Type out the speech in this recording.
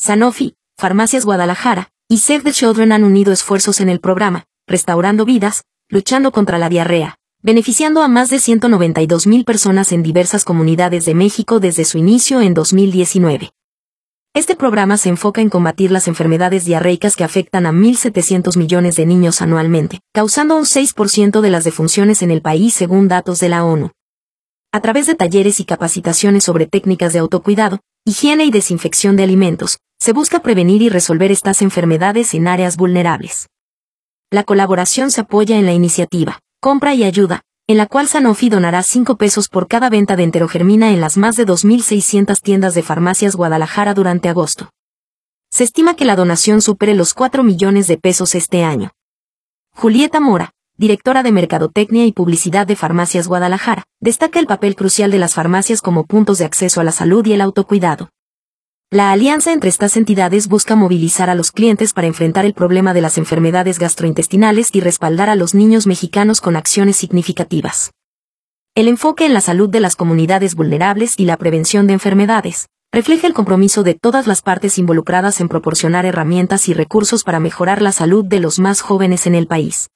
Sanofi, Farmacias Guadalajara y Save the Children han unido esfuerzos en el programa, Restaurando Vidas, luchando contra la diarrea, beneficiando a más de 192,000 personas en diversas comunidades de México desde su inicio en 2019. Este programa se enfoca en combatir las enfermedades diarreicas que afectan a 1.700 millones de niños anualmente, causando un 6% de las defunciones en el país según datos de la ONU. A través de talleres y capacitaciones sobre técnicas de autocuidado, higiene y desinfección de alimentos, se busca prevenir y resolver estas enfermedades en áreas vulnerables. La colaboración se apoya en la iniciativa Compra y Ayuda, en la cual Sanofi donará 5 pesos por cada venta de enterogermina en las más de 2.600 tiendas de Farmacias Guadalajara durante agosto. Se estima que la donación supere los 4 millones de pesos este año. Julieta Mora, directora de Mercadotecnia y Publicidad de Farmacias Guadalajara, destaca el papel crucial de las farmacias como puntos de acceso a la salud y el autocuidado. La alianza entre estas entidades busca movilizar a los clientes para enfrentar el problema de las enfermedades gastrointestinales y respaldar a los niños mexicanos con acciones significativas. El enfoque en la salud de las comunidades vulnerables y la prevención de enfermedades refleja el compromiso de todas las partes involucradas en proporcionar herramientas y recursos para mejorar la salud de los más jóvenes en el país.